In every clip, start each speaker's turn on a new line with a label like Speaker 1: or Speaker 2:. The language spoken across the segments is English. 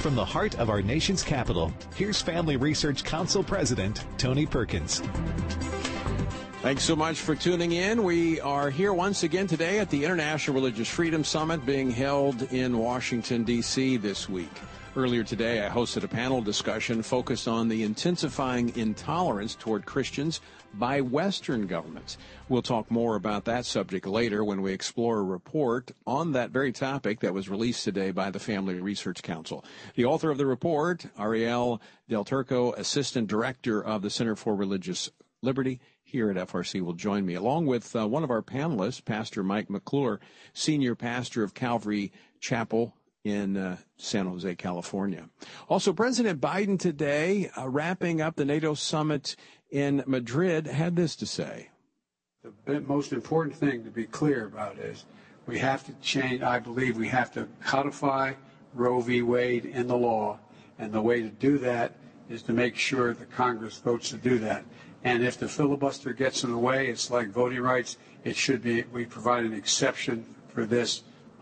Speaker 1: from the heart of our nation's capital, here's Family Research Council President Tony Perkins.
Speaker 2: Thanks so much for tuning in. We are here once again today at the International Religious Freedom Summit being held in Washington, D.C. this week. Earlier today, I hosted a panel discussion focused on the intensifying intolerance toward Christians by Western governments. We'll talk more about that subject later when we explore a report on that very topic that was released today by the Family Research Council. The author of the report, Ariel Del Turco, Assistant Director of the Center for Religious Liberty here at FRC, will join me, along with one of our panelists, Pastor Mike McClure, Senior Pastor of Calvary Chapel in San Jose, California. Also, President Biden today, wrapping up the NATO summit in Madrid, had this to say.
Speaker 3: The most important thing to be clear about is we have to change, I believe we have to codify Roe v. Wade in the law, and the way to do that is to make sure the Congress votes to do that. And if the filibuster gets in the way, it's like voting rights. It should be, we provide an exception for this,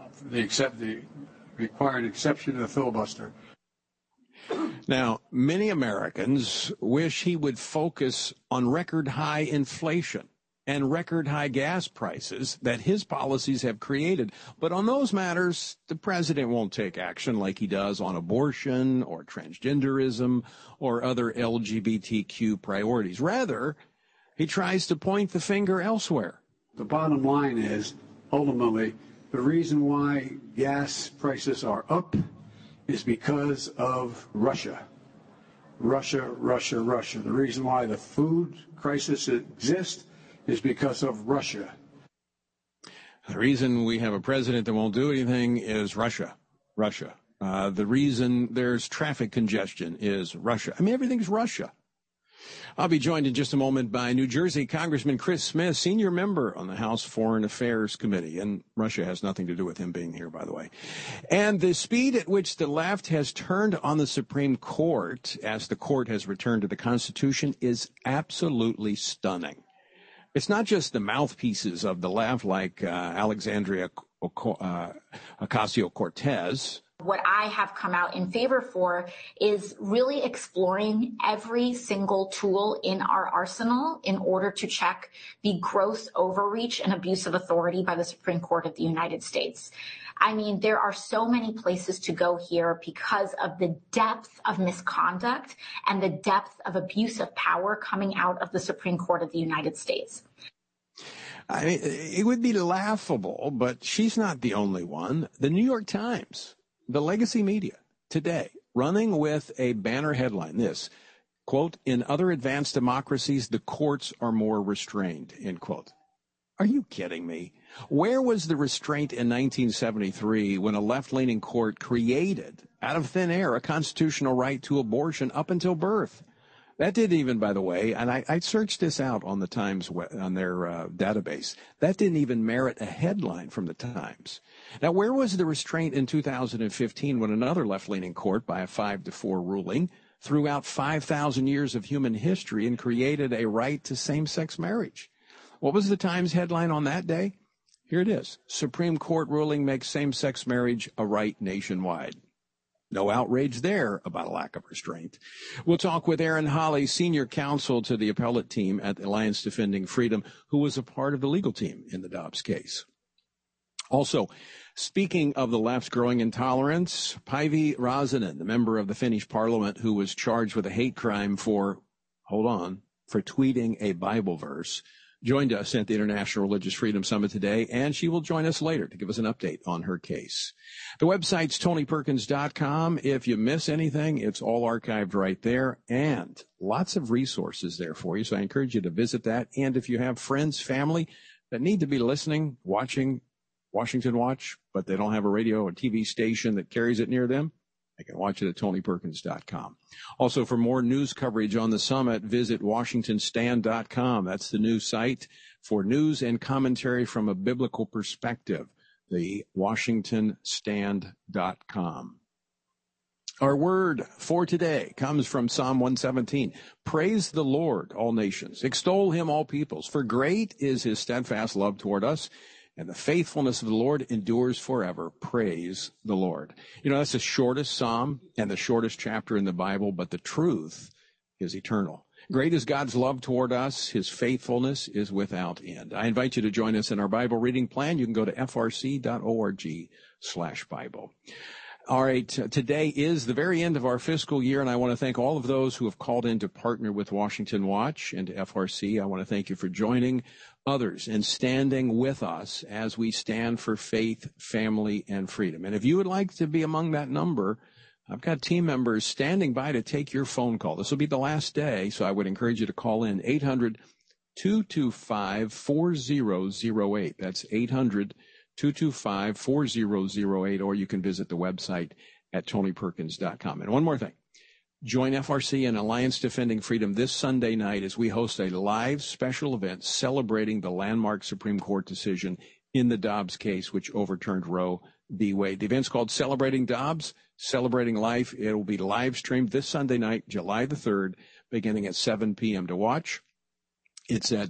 Speaker 3: require an exception to the filibuster.
Speaker 2: Now, many Americans wish he would focus on record high inflation and record high gas prices that his policies have created. But on those matters, the president won't take action like he does on abortion or transgenderism or other LGBTQ priorities. Rather, he tries to point the finger elsewhere.
Speaker 3: The bottom line is, ultimately, the reason why gas prices are up is because of Russia. Russia. The reason why the food crisis exists is because of Russia.
Speaker 2: The reason we have a president that won't do anything is Russia. The reason there's traffic congestion is Russia. I mean, everything's Russia. I'll be joined in just a moment by New Jersey Congressman Chris Smith, senior member on the House Foreign Affairs Committee. And Russia has nothing to do with him being here, by the way. And the speed at which the left has turned on the Supreme Court as the court has returned to the Constitution is absolutely stunning. It's not just the mouthpieces of the left like Alexandria Ocasio-Cortez.
Speaker 4: What I have come out in favor for is really exploring every single tool in our arsenal in order to check the gross overreach and abuse of authority by the Supreme Court of the United States. I mean, there are so many places to go here because of the depth of misconduct and the depth of abuse of power coming out of the Supreme Court of the United States.
Speaker 2: I mean, it would be laughable, but she's not the only one. The New York Times, the legacy media today, running with a banner headline, this, quote, "In other advanced democracies, the courts are more restrained," end quote. Are you kidding me? Where was the restraint in 1973 when a left-leaning court created, out of thin air, a constitutional right to abortion up until birth? That didn't even, by the way, and I searched this out on the Times, on their database, that didn't even merit a headline from the Times. Now, where was the restraint in 2015 when another left-leaning court, by a 5-4 ruling, threw out 5,000 years of human history and created a right to same-sex marriage? What was the Times headline on that day? Here it is. Supreme Court ruling makes same-sex marriage a right nationwide. No outrage there about a lack of restraint. We'll talk with Aaron Holly, senior counsel to the appellate team at the Alliance Defending Freedom, who was a part of the legal team in the Dobbs case. Also, speaking of the left's growing intolerance, Päivi Räsänen, the member of the Finnish parliament who was charged with a hate crime for tweeting a Bible verse, joined us at the International Religious Freedom Summit today, and she will join us later to give us an update on her case. The website's TonyPerkins.com. If you miss anything, it's all archived right there, and lots of resources there for you, so I encourage you to visit that. And if you have friends, family that need to be listening, watching Washington Watch, but they don't have a radio or TV station that carries it near them, they can watch it at TonyPerkins.com. Also, for more news coverage on the summit, visit WashingtonStand.com. That's the new site for news and commentary from a biblical perspective, the WashingtonStand.com. Our word for today comes from Psalm 117. Praise the Lord, all nations. Extol him, all peoples. For great is his steadfast love toward us, and the faithfulness of the Lord endures forever. Praise the Lord. You know, that's the shortest psalm and the shortest chapter in the Bible, but the truth is eternal. Great is God's love toward us. His faithfulness is without end. I invite you to join us in our Bible reading plan. You can go to frc.org/Bible. All right, today is the very end of our fiscal year, and I want to thank all of those who have called in to partner with Washington Watch and FRC. I want to thank you for joining others and standing with us as we stand for faith, family, and freedom. And if you would like to be among that number, I've got team members standing by to take your phone call. This will be the last day, so I would encourage you to call in 800-225-4008. That's 800-225-4008, or you can visit the website at tonyperkins.com. And one more thing. Join FRC and Alliance Defending Freedom this Sunday night as we host a live special event celebrating the landmark Supreme Court decision in the Dobbs case, which overturned Roe v. Wade. The event's called Celebrating Dobbs, Celebrating Life. It will be live streamed this Sunday night, July the 3rd, beginning at 7 p.m. to watch. It's at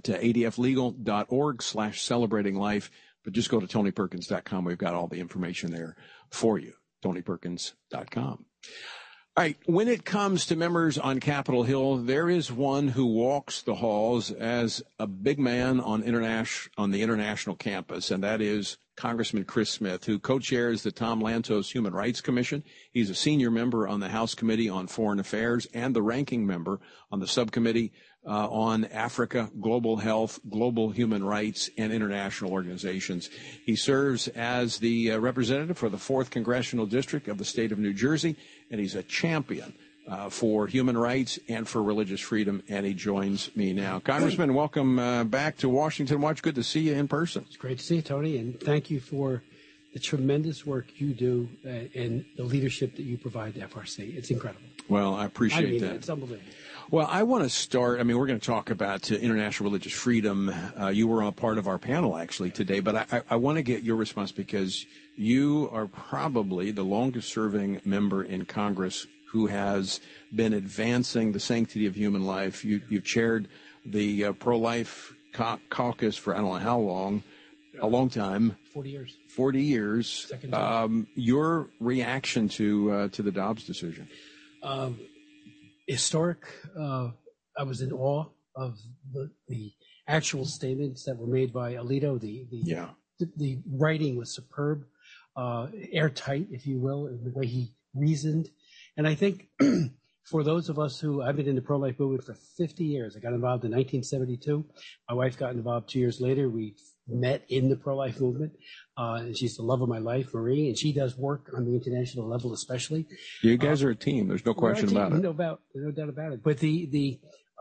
Speaker 2: adflegal.org/celebratinglife. But just go to tonyperkins.com. We've got all the information there for you, tonyperkins.com. All right, when it comes to members on Capitol Hill, there is one who walks the halls as a big man on the international campus, and that is Congressman Chris Smith, who co-chairs the Tom Lantos Human Rights Commission. He's a senior member on the House Committee on Foreign Affairs and the ranking member on the subcommittee on Africa, global health, global human rights, and international organizations. He serves as the representative for the 4th Congressional District of the state of New Jersey, and he's a champion for human rights and for religious freedom, and he joins me now. Congressman, welcome back to Washington Watch. Good to see you in person.
Speaker 5: It's great to see you, Tony, and thank you for the tremendous work you do and the leadership that you provide to FRC. It's incredible.
Speaker 2: Well, I appreciate that.
Speaker 5: It's unbelievable.
Speaker 2: Well, I want to start, we're going to talk about international religious freedom. You were a part of our panel, actually, today, but I want to get your response because you are probably the longest-serving member in Congress who has been advancing the sanctity of human life. You've chaired the pro-life caucus for I don't know how long, a long time.
Speaker 5: 40 years.
Speaker 2: 40 years.
Speaker 5: Second time.
Speaker 2: Your reaction to the Dobbs decision?
Speaker 5: Historic. I was in awe of the actual statements that were made by Alito. The writing was superb, airtight, if you will, in the way he reasoned. And I think for those of us who, I've been in the pro-life movement for 50 years. I got involved in 1972. My wife got involved 2 years later. We met in the pro-life movement. And she's the love of my life, Marie, and she does work on the international level especially.
Speaker 2: You guys are a team. There's no question about it.
Speaker 5: No doubt about it. But we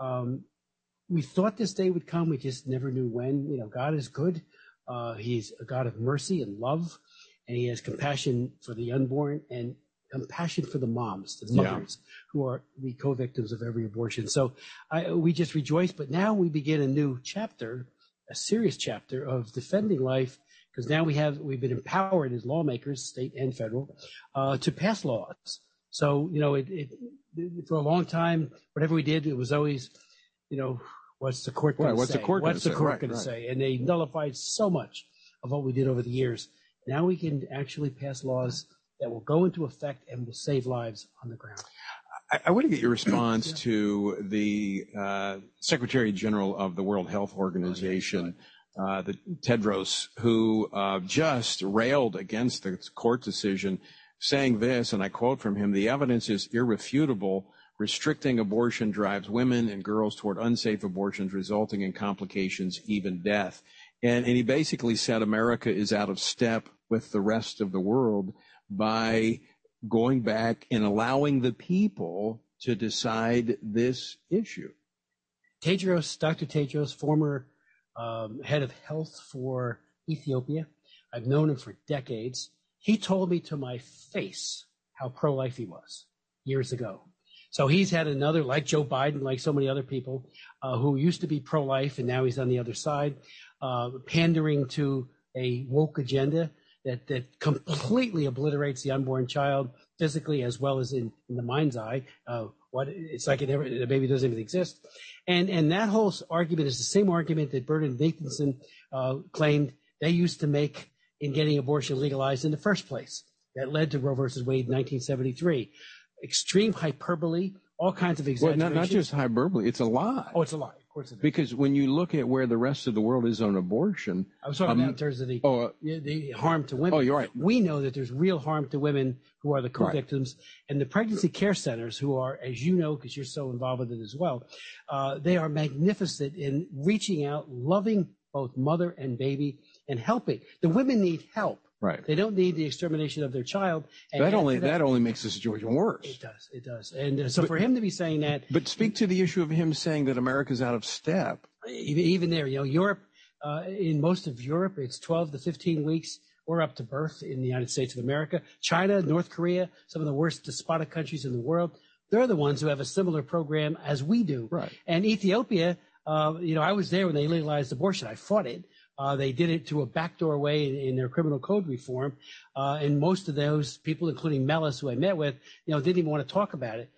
Speaker 5: thought this day would come. We just never knew when. You know, God is good. He's a God of mercy and love, and he has compassion for the unborn and compassion for the moms, the mothers who are the co-victims of every abortion. So we just rejoice. But now we begin a new chapter, a serious chapter of defending life, because now we've been empowered as lawmakers, state and federal, to pass laws. So, you know, for a long time, whatever we did, it was always, you know, what's the court going to say? What's the court going to say? And they nullified so much of what we did over the years. Now we can actually pass laws that will go into effect and will save lives on the ground.
Speaker 2: I want to get your response to the Secretary General of the World Health Organization, the Tedros, who just railed against the court decision, saying this, and I quote from him, "The evidence is irrefutable. Restricting abortion drives women and girls toward unsafe abortions, resulting in complications, even death." And he basically said America is out of step with the rest of the world by going back and allowing the people to decide this issue.
Speaker 5: Tedros, Dr. Tedros, former head of health for Ethiopia. I've known him for decades. He told me to my face how pro-life he was years ago. So he's had another, like Joe Biden, like so many other people who used to be pro-life and now he's on the other side, pandering to a woke agenda that completely obliterates the unborn child physically as well as in the mind's eye. It's like the baby doesn't even exist. And that whole argument is the same argument that Bernard Nathanson claimed they used to make in getting abortion legalized in the first place. That led to Roe versus Wade in 1973. Extreme hyperbole, all kinds of exaggerations.
Speaker 2: Well, not just hyperbole, it's a lie.
Speaker 5: Oh, it's a lie. Of course it is.
Speaker 2: Because when you look at where the rest of the world is on abortion...
Speaker 5: I was talking about in terms of the harm to women.
Speaker 2: Oh, you're right.
Speaker 5: We know that there's real harm to women who are the co-victims. Right. And the pregnancy care centers, who are, as you know, because you're so involved with it as well, they are magnificent in reaching out, loving both mother and baby, and helping. The women need help.
Speaker 2: Right.
Speaker 5: They don't need the extermination of their child. And
Speaker 2: that only makes the situation worse.
Speaker 5: It does. And so for him to be saying that.
Speaker 2: But speak to the issue of him saying that America's out of step.
Speaker 5: Even there, Europe, in most of Europe, it's 12 to 15 weeks. We're up to birth in the United States of America. China, North Korea, some of the worst despotic countries in the world, they're the ones who have a similar program as we do.
Speaker 2: Right.
Speaker 5: And Ethiopia, I was there when they legalized abortion. I fought it. They did it to a backdoor way in their criminal code reform. And most of those people, including Mellis, who I met with, didn't even want to talk about it.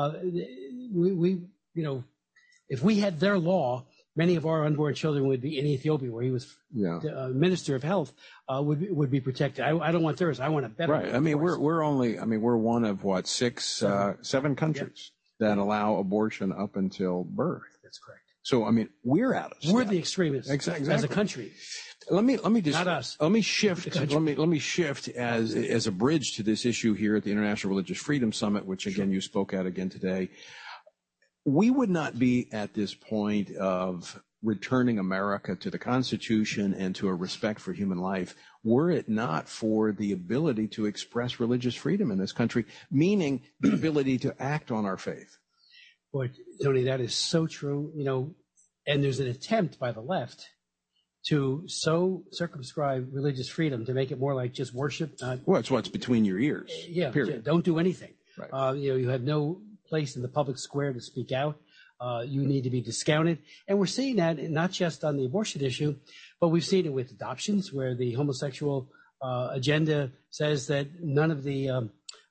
Speaker 5: If we had their law, many of our unborn children would be in Ethiopia, where he was Minister of Health, would be protected. I don't want theirs. I want a better.
Speaker 2: Right. I mean, we're one of seven countries that allow abortion up until birth.
Speaker 5: That's correct.
Speaker 2: So, I mean, we're out of step.
Speaker 5: We're the extremists
Speaker 2: exactly.
Speaker 5: as a country.
Speaker 2: Let me just
Speaker 5: not us.
Speaker 2: Let me shift. Let me shift as a bridge to this issue here at the International Religious Freedom Summit, which again you spoke at again today. We would not be at this point of returning America to the Constitution and to a respect for human life were it not for the ability to express religious freedom in this country, meaning the ability to act on our faith.
Speaker 5: Boy, Tony, that is so true. And there's an attempt by the left to so circumscribe religious freedom to make it more like just worship.
Speaker 2: Well, it's what's between your ears.
Speaker 5: Yeah,
Speaker 2: period.
Speaker 5: Don't do anything.
Speaker 2: Right.
Speaker 5: You have no place in the public square to speak out. You need to be discounted. And we're seeing that not just on the abortion issue, but we've seen it with adoptions, where the homosexual agenda says that none of the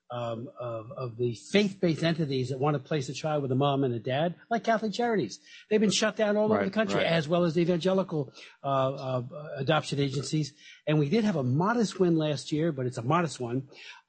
Speaker 5: faith-based entities that want to place a child with a mom and a dad, like Catholic Charities, they've been shut down all over the country, as well as the evangelical adoption agencies. And we did have a modest win last year, but it's a modest one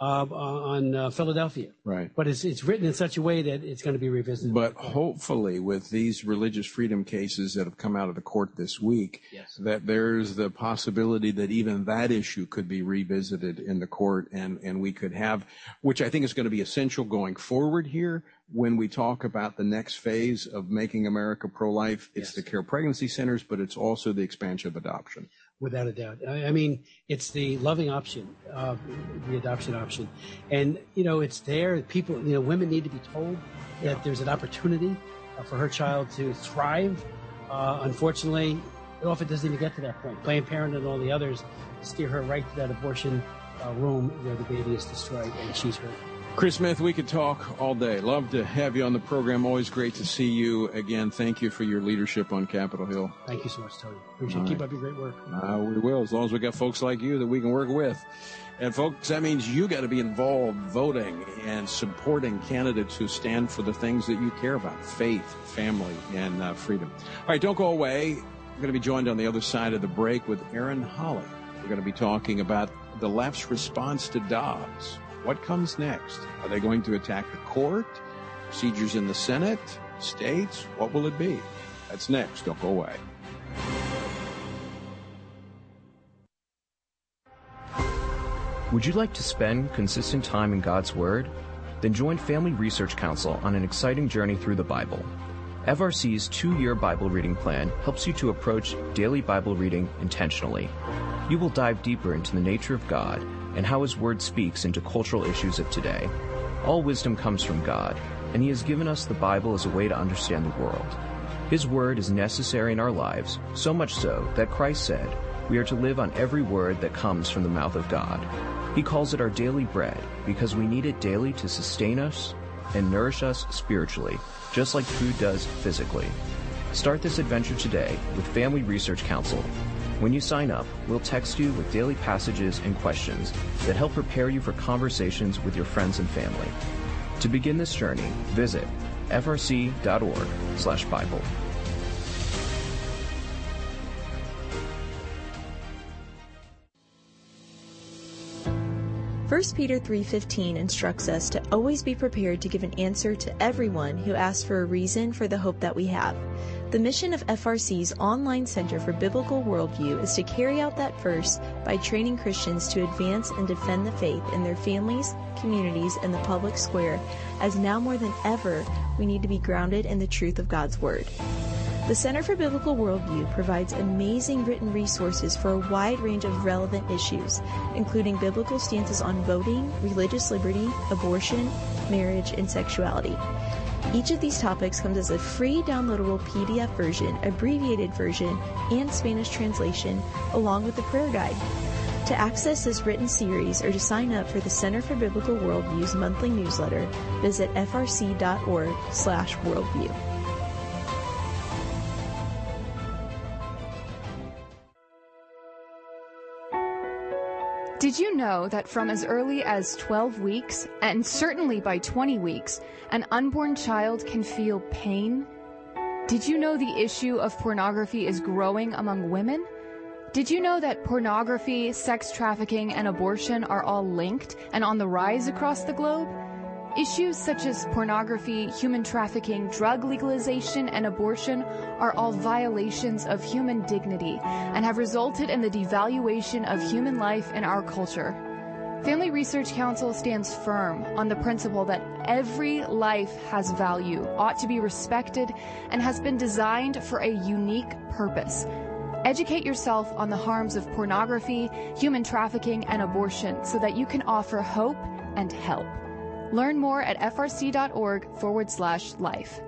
Speaker 5: on Philadelphia.
Speaker 2: Right.
Speaker 5: But it's written in such a way that it's going to be revisited.
Speaker 2: But hopefully, with these religious freedom cases that have come out of the court this week, that there's the possibility that even that issue could be revisited in the court, and we could have, which I think is going to be essential going forward here when we talk about the next phase of making America pro-life. It's the care pregnancy centers, but it's also the expansion of adoption.
Speaker 5: Without a doubt. I mean, it's the loving option, the adoption option. And, it's there. People, women need to be told that there's an opportunity for her child to thrive. Unfortunately, it often doesn't even get to that point. Planned Parenthood and all the others steer her right to that abortion room where the baby is destroyed and she's hurt.
Speaker 2: Chris Smith, we could talk all day. Love to have you on the program. Always great to see you. Again, thank you for your leadership on Capitol Hill.
Speaker 5: Thank you so much, Tony. Appreciate it. Keep up your great work.
Speaker 2: We will, as long as we got folks like you that we can work with. And folks, that means you got to be involved voting and supporting candidates who stand for the things that you care about: faith, family, and freedom. All right, don't go away. We're going to be joined on the other side of the break with Aaron Holly. We're going to be talking about the left's response to Dobbs. What comes next? Are they going to attack the court? Procedures in the Senate? States? What will it be? That's next. Don't go away.
Speaker 6: Would you like to spend consistent time in God's Word? Then join Family Research Council on an exciting journey through the Bible. FRC's 2-year Bible reading plan helps you to approach daily Bible reading intentionally. You will dive deeper into the nature of God and how His Word speaks into cultural issues of today. All wisdom comes from God, and He has given us the Bible as a way to understand the world. His Word is necessary in our lives, so much so that Christ said, we are to live on every word that comes from the mouth of God. He calls it our daily bread because we need it daily to sustain us and nourish us spiritually, just like food does physically. Start this adventure today with Family Research Council. When you sign up, we'll text you with daily passages and questions that help prepare you for conversations with your friends and family. To begin this journey, visit frc.org/Bible.
Speaker 7: 1 Peter 3:15 instructs us to always be prepared to give an answer to everyone who asks for a reason for the hope that we have. The mission of FRC's online Center for Biblical Worldview is to carry out that verse by training Christians to advance and defend the faith in their families, communities, and the public square, as now more than ever we need to be grounded in the truth of God's Word. The Center for Biblical Worldview provides amazing written resources for a wide range of relevant issues, including biblical stances on voting, religious liberty, abortion, marriage, and sexuality. Each of these topics comes as a free downloadable PDF version, abbreviated version, and Spanish translation, along with the prayer guide. To access this written series or to sign up for the Center for Biblical Worldview's monthly newsletter, visit frc.org/worldview.
Speaker 8: Did you know that from as early as 12 weeks, and certainly by 20 weeks, an unborn child can feel pain? Did you know the issue of pornography is growing among women? Did you know that pornography, sex trafficking, and abortion are all linked and on the rise across the globe? Issues such as pornography, human trafficking, drug legalization, and abortion are all violations of human dignity and have resulted in the devaluation of human life in our culture. Family Research Council stands firm on the principle that every life has value, ought to be respected, and has been designed for a unique purpose. Educate yourself on the harms of pornography, human trafficking, and abortion so that you can offer hope and help. Learn more at frc.org/life.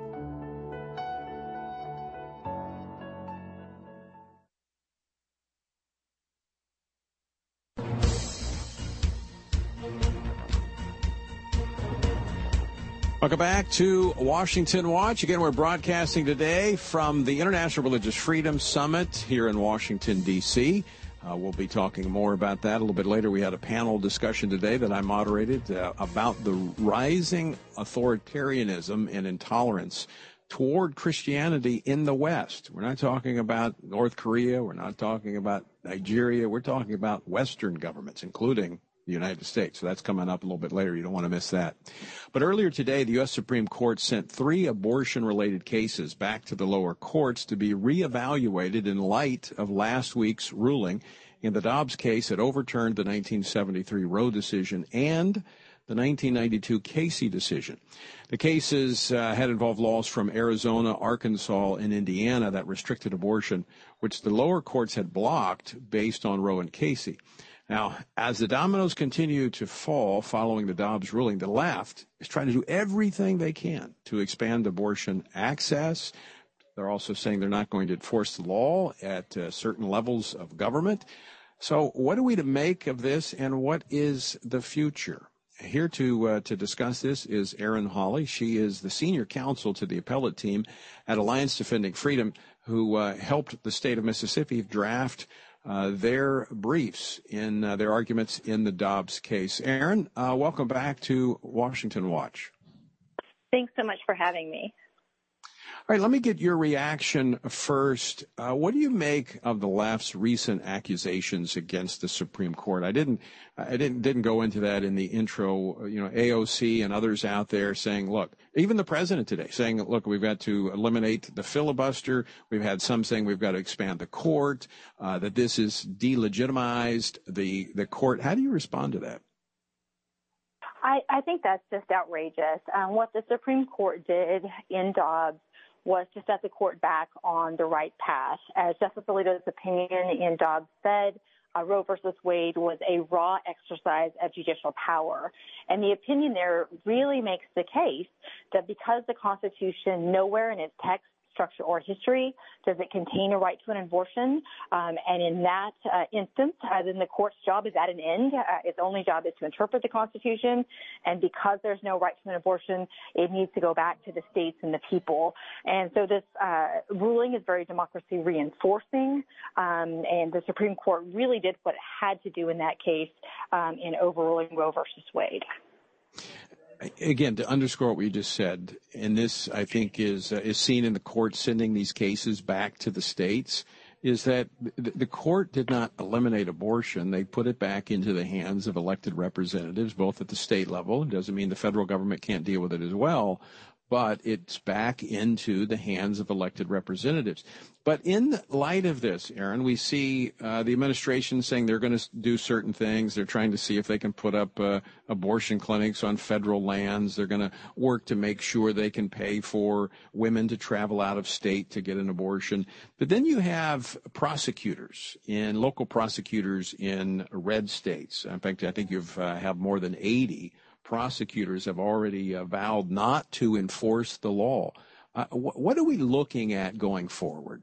Speaker 2: Welcome back to Washington Watch. Again, we're broadcasting today from the International Religious Freedom Summit here in Washington, D.C. We'll be talking more about that a little bit later. We had a panel discussion today that I moderated about the rising authoritarianism and intolerance toward Christianity in the West. We're not talking about North Korea. We're not talking about Nigeria. We're talking about Western governments, including the United States. So that's coming up a little bit later. You don't want to miss that. But earlier today, the U.S. Supreme Court sent 3 abortion-related cases back to the lower courts to be reevaluated in light of last week's ruling in the Dobbs case that overturned the 1973 Roe decision and the 1992 Casey decision. The cases had involved laws from Arizona, Arkansas, and Indiana that restricted abortion, which the lower courts had blocked based on Roe and Casey. Now, as the dominoes continue to fall following the Dobbs ruling, the left is trying to do everything they can to expand abortion access. They're also saying they're not going to enforce the law at certain levels of government. So what are we to make of this, and what is the future? Here to discuss this is Erin Hawley. She is the senior counsel to the appellate team at Alliance Defending Freedom, who helped the state of Mississippi draft their briefs in their arguments in the Dobbs case. Erin, welcome back to Washington Watch.
Speaker 9: Thanks so much for having me.
Speaker 2: All right, let me get your reaction first. What do you make of the left's recent accusations against the Supreme Court? I didn't go into that in the intro. You know, AOC and others out there saying, look, even the president today saying, look, we've got to eliminate the filibuster. We've had some saying we've got to expand the court, that this is delegitimized the court. How do you respond to that?
Speaker 9: I think that's just outrageous. What the Supreme Court did in Dobbs was to set the court back on the right path. As Justice Alito's opinion in Dobbs said, Roe versus Wade was a raw exercise of judicial power. And the opinion there really makes the case that because the Constitution nowhere in its text, structure, or history does it contain a right to an abortion, and in that instance, then the court's job is at an end. Its only job is to interpret the Constitution, and because there's no right to an abortion, it needs to go back to the states and the people. And so this ruling is very democracy reinforcing, and the Supreme Court really did what it had to do in that case in overruling Roe versus Wade.
Speaker 2: Again, to underscore what we just said, and this, I think, is seen in the court sending these cases back to the states. is that the court did not eliminate abortion. They put it back into the hands of elected representatives, both at the state level. It doesn't mean the federal government can't deal with it as well, but it's back into the hands of elected representatives. But in light of this, Aaron, we see the administration saying they're going to do certain things. They're trying to see if they can put up abortion clinics on federal lands. They're going to work to make sure they can pay for women to travel out of state to get an abortion. But then you have prosecutors, local prosecutors in red states. In fact, I think you have more than 80 prosecutors have already vowed not to enforce the law. What are we looking at going forward?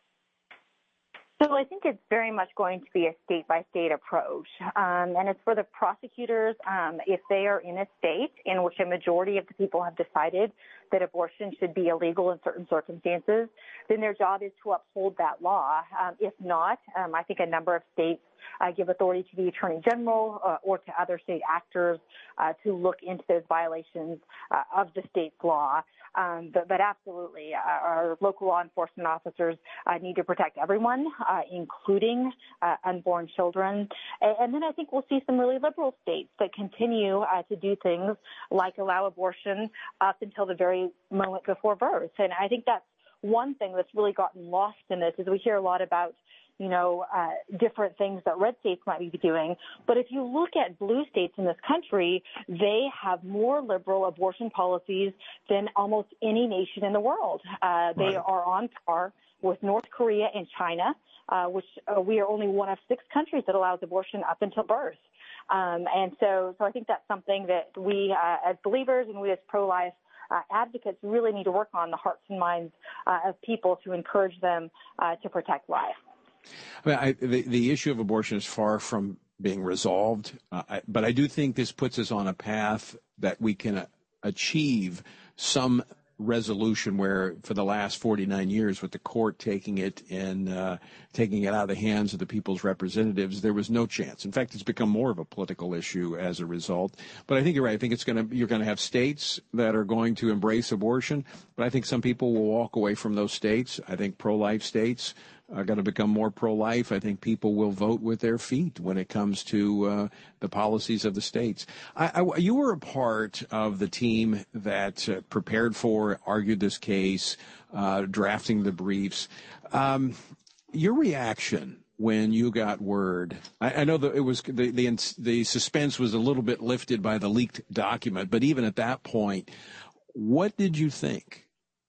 Speaker 9: So I think it's very much going to be a state-by-state approach. And it's for the prosecutors, if they are in a state in which a majority of the people have decided that abortion should be illegal in certain circumstances, then their job is to uphold that law. If not, I think a number of states give authority to the Attorney General or to other state actors to look into those violations of the state's law. But absolutely, our local law enforcement officers need to protect everyone, including unborn children. And then I think we'll see some really liberal states that continue to do things like allow abortion up until the very moment before birth. And I think that's one thing that's really gotten lost in this is we hear a lot about different things that red states might be doing. But if you look at blue states in this country, they have more liberal abortion policies than almost any nation in the world. They are on par with North Korea and China, which we are only one of 6 countries that allows abortion up until birth. And so I think that's something that we as believers and we as pro-life advocates really need to work on the hearts and minds of people to encourage them to protect life.
Speaker 2: I mean, the issue of abortion is far from being resolved, but I do think this puts us on a path that we can achieve some resolution where for the last 49 years with the court taking it and taking it out of the hands of the people's representatives, there was no chance. In fact, it's become more of a political issue as a result. But I think you're right. I think you're going to have states that are going to embrace abortion, but I think some people will walk away from those states. I think pro-life states are going to become more pro-life. I think people will vote with their feet when it comes to the policies of the states. You were a part of the team that prepared for, argued this case, drafting the briefs. Your reaction when you got word, I know that it was the suspense was a little bit lifted by the leaked document, but even at that point, what did you think?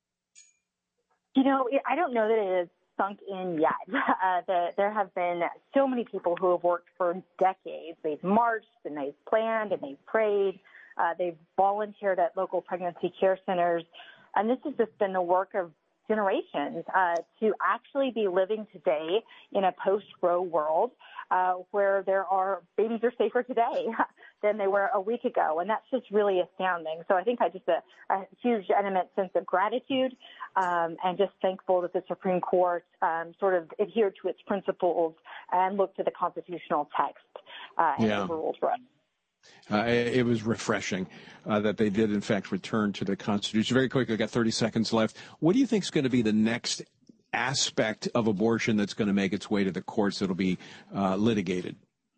Speaker 9: I don't know that it is sunk in yet. There have been so many people who have worked for decades. They've marched and they've planned and they've prayed. They've volunteered at local pregnancy care centers. And this has just been the work of generations to actually be living today in a post-Roe world where babies are safer today than they were a week ago. And that's just really astounding. So I think I just a huge eminent sense of gratitude and just thankful that the Supreme Court sort of adhered to its principles and looked to the constitutional text and overruled for us.
Speaker 2: It was refreshing that they did, in fact, return to the Constitution. Very quickly, we've got 30 seconds left. What do you think is going to be the next aspect of abortion that's going to make its way to the courts that'll be litigated?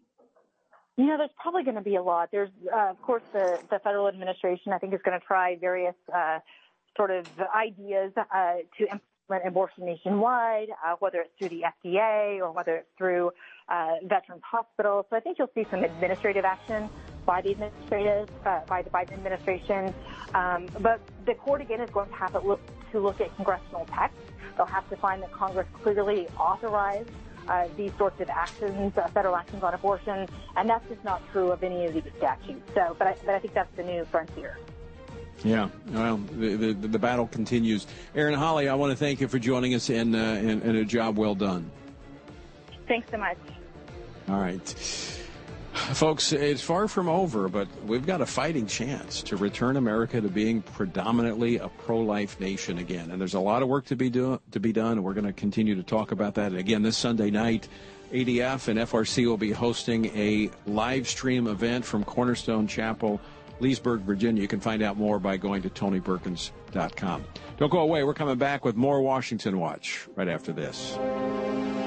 Speaker 9: There's probably going to be a lot. There's, of course, the federal administration, I think, is going to try various sort of ideas to implement abortion nationwide, whether it's through the FDA or whether it's through veterans hospitals. So I think you'll see some administrative action by the Biden administration. But the court, again, is going to have to look at congressional text. They'll have to find that Congress clearly authorized these sorts of actions, federal actions on abortion, and that's just not true of any of these statutes. So, but I think that's the new frontier. Yeah,
Speaker 2: well, the battle continues. Erin Hawley, I want to thank you for joining us and a job well done.
Speaker 9: Thanks so much.
Speaker 2: All right. Folks, it's far from over, but we've got a fighting chance to return America to being predominantly a pro-life nation again. And there's a lot of work to be done, and we're going to continue to talk about that. And again, this Sunday night, ADF and FRC will be hosting a live stream event from Cornerstone Chapel, Leesburg, Virginia. You can find out more by going to TonyPerkins.com. Don't go away. We're coming back with more Washington Watch right after this.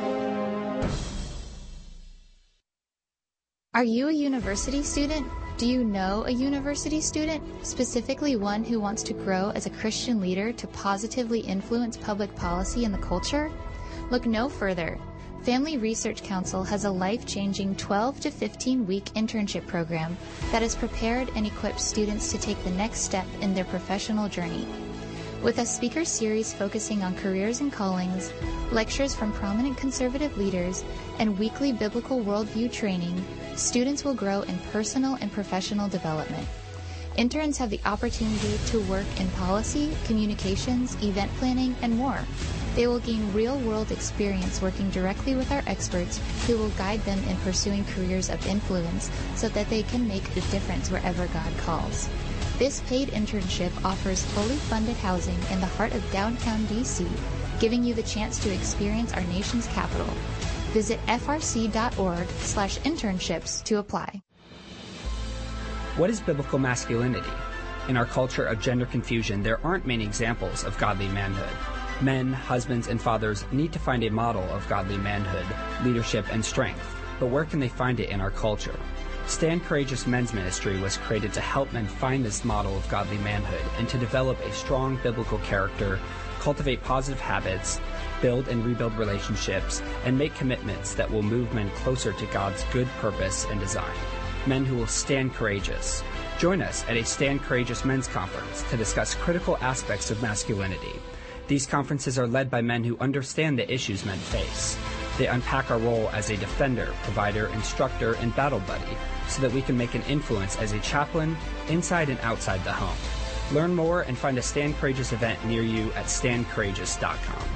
Speaker 10: Are you a university student? Do you know a university student, specifically one who wants to grow as a Christian leader to positively influence public policy and the culture? Look no further. Family Research Council has a life-changing 12 to 15-week internship program that has prepared and equipped students to take the next step in their professional journey. With a speaker series focusing on careers and callings, lectures from prominent conservative leaders, and weekly biblical worldview training, students will grow in personal and professional development. Interns have the opportunity to work in policy, communications, event planning, and more. They will gain real-world experience working directly with our experts who will guide them in pursuing careers of influence so that they can make a difference wherever God calls. This paid internship offers fully funded housing in the heart of downtown D.C., giving you the chance to experience our nation's capital. Visit frc.org/internships to apply.
Speaker 11: What is biblical masculinity? In our culture of gender confusion, there aren't many examples of godly manhood. Men, husbands, and fathers need to find a model of godly manhood, leadership, and strength. But where can they find it in our culture? Stand Courageous Men's Ministry was created to help men find this model of godly manhood and to develop a strong biblical character, cultivate positive habits, build and rebuild relationships, and make commitments that will move men closer to God's good purpose and design. Men who will stand courageous. Join us at a Stand Courageous Men's Conference to discuss critical aspects of masculinity. These conferences are led by men who understand the issues men face. They unpack our role as a defender, provider, instructor, and battle buddy so that we can make an influence as a chaplain inside and outside the home. Learn more and find a Stand Courageous event near you at standcourageous.com.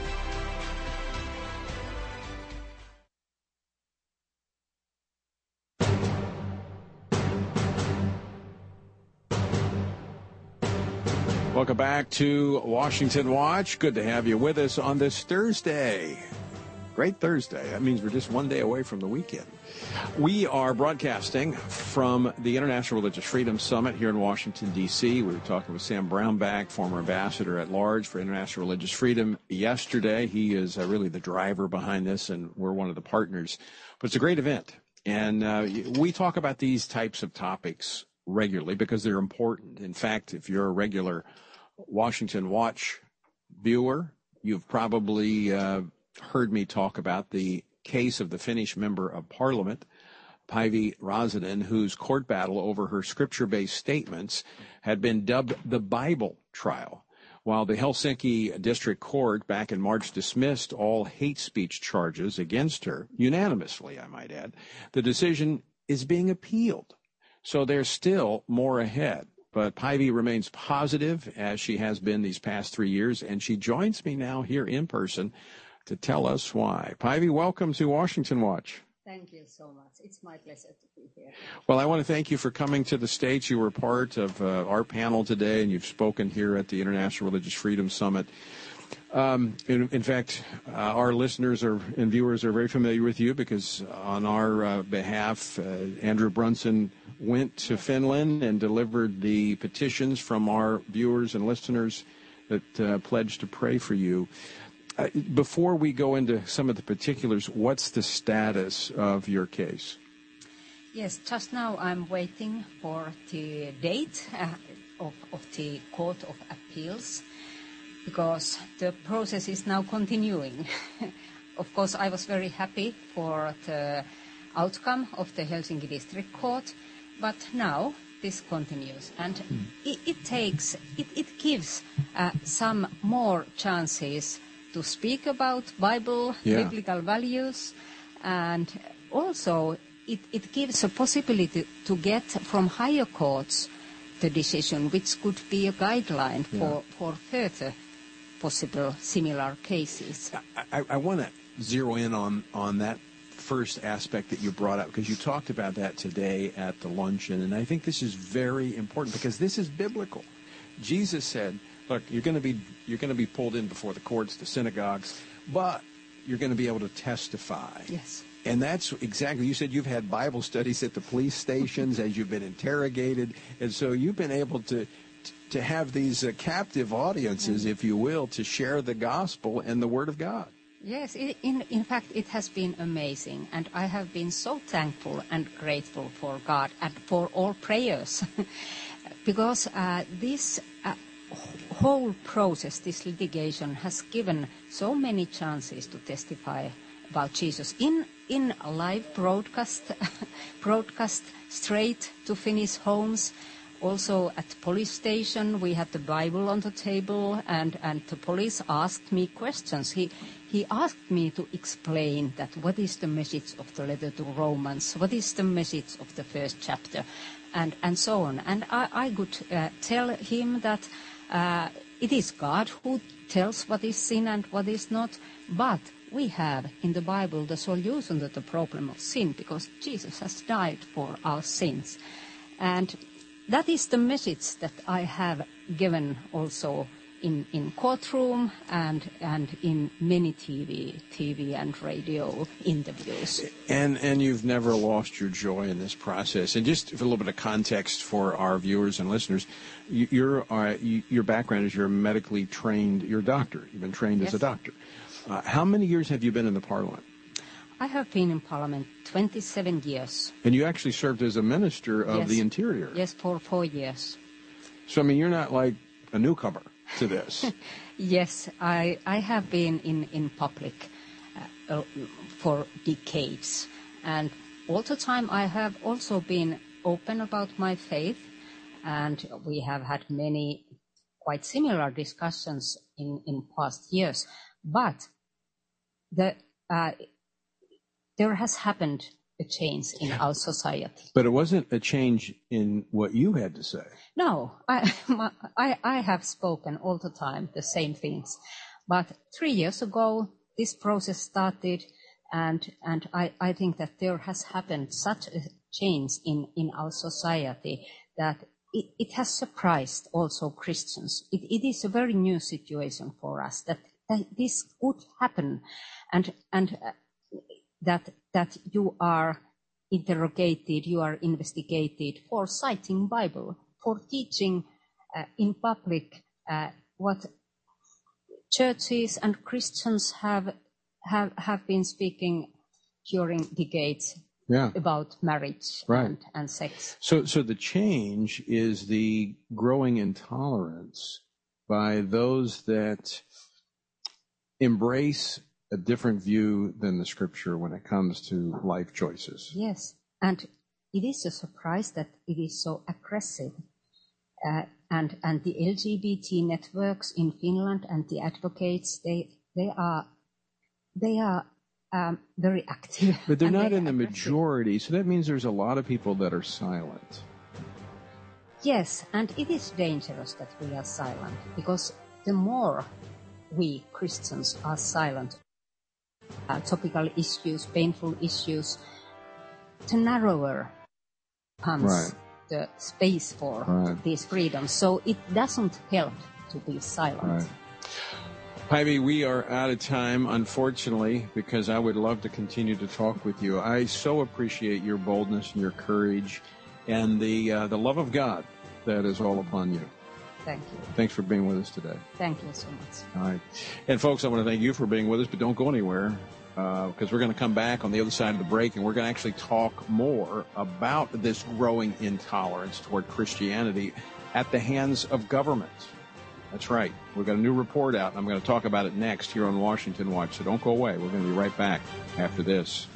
Speaker 2: Welcome back to Washington Watch. Good to have you with us on this Thursday. Great Thursday. That means we're just one day away from the weekend. We are broadcasting from the International Religious Freedom Summit here in Washington, D.C. We were talking with Sam Brownback, former ambassador at large for International Religious Freedom, yesterday. He is really the driver behind this, and we're one of the partners. But it's a great event. And we talk about these types of topics regularly because they're important. In fact, if you're a regular Washington Watch viewer, you've probably heard me talk about the case of the Finnish member of parliament, Päivi Räsänen, whose court battle over her scripture-based statements had been dubbed the Bible trial. While the Helsinki District Court back in March dismissed all hate speech charges against her, unanimously, I might add, the decision is being appealed. So there's still more ahead. But Päivi remains positive, as she has been these past 3 years, and she joins me now here in person to tell us why. Päivi, welcome to Washington Watch.
Speaker 12: Thank you so much. It's my pleasure to be here.
Speaker 2: Well, I want to thank you for coming to the States. You were part of our panel today, and you've spoken here at the International Religious Freedom Summit. In fact, our listeners and viewers are very familiar with you because on our behalf, Andrew Brunson went to Finland and delivered the petitions from our viewers and listeners that pledged to pray for you. Before we go into some of the particulars, what's the status of your case?
Speaker 12: Yes, just now I'm waiting for the date of the Court of Appeals because the process is now continuing. Of course, I was very happy for the outcome of the Helsinki District Court, but now this continues, and it gives some more chances to speak about Bible, biblical values, and also it gives a possibility to get from higher courts the decision, which could be a guideline for further possible similar cases.
Speaker 2: I want to zero in on that first aspect that you brought up, because you talked about that today at the luncheon, and I think this is very important because this is biblical. Jesus said, look, you're going to be pulled in before the courts, the synagogues, but you're going to be able to testify.
Speaker 12: Yes.
Speaker 2: And that's exactly, you said you've had Bible studies at the police stations as you've been interrogated, and so you've been able to have these captive audiences, if you will, to share the gospel and the Word of God.
Speaker 12: Yes, in fact, it has been amazing, and I have been so thankful and grateful for God and for all prayers, because this whole process, this litigation, has given so many chances to testify about Jesus in a live broadcast straight to Finnish homes. Also at the police station, we had the Bible on the table, and the police asked me questions. He asked me to explain that what is the message of the letter to Romans, what is the message of the first chapter, and so on. And I could tell him that it is God who tells what is sin and what is not, but we have in the Bible the solution to the problem of sin, because Jesus has died for our sins. And that is the message that I have given also in courtroom and in many TV and radio interviews.
Speaker 2: And you've never lost your joy in this process. And just for a little bit of context for our viewers and listeners, your background is you're medically trained, you're a doctor. You've been trained as a doctor. How many years have you been in the Parliament?
Speaker 12: I have been in Parliament 27 years.
Speaker 2: And you actually served as a Minister of the Interior.
Speaker 12: Yes, for 4 years.
Speaker 2: So, I mean, you're not like a newcomer to this.
Speaker 12: Yes, I have been in public for decades. And all the time I have also been open about my faith. And we have had many quite similar discussions in past years. But there has happened a change in our society.
Speaker 2: But it wasn't a change in what you had to say.
Speaker 12: No, I have spoken all the time the same things. But 3 years ago, this process started, and I think that there has happened such a change in our society that it has surprised also Christians. It is a very new situation for us that this could happen, and that you are interrogated, you are investigated for citing Bible, for teaching in public what churches and Christians have been speaking during decades about marriage and sex.
Speaker 2: So the change is the growing intolerance by those that embrace a different view than the Scripture when it comes to life choices.
Speaker 12: Yes, and it is a surprise that it is so aggressive. And the LGBT networks in Finland and the advocates, they are very active.
Speaker 2: But they're not in the majority, so that means there's a lot of people that are silent.
Speaker 12: Yes, and it is dangerous that we are silent, because the more we Christians are silent, topical issues, painful issues, the narrower comes the space for these freedoms. So it doesn't help to be silent.
Speaker 2: Päivi, we are out of time, unfortunately, because I would love to continue to talk with you. I so appreciate your boldness and your courage and the love of God that is all upon you.
Speaker 12: Thank you.
Speaker 2: Thanks for being with us today.
Speaker 12: Thank you so much.
Speaker 2: All right. And folks, I want to thank you for being with us, but don't go anywhere because we're going to come back on the other side of the break, and we're going to actually talk more about this growing intolerance toward Christianity at the hands of government. That's right. We've got a new report out, and I'm going to talk about it next here on Washington Watch, so don't go away. We're going to be right back after this.